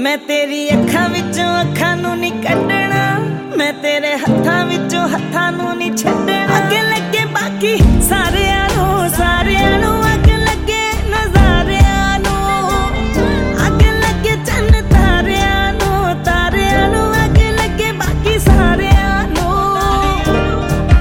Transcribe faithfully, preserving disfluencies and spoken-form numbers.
मैं तेरी अखां विचों अखां नूं नहीं कड्डना, मैं तेरे हत्थां विचों हत्थां नूं नहीं छड्डना।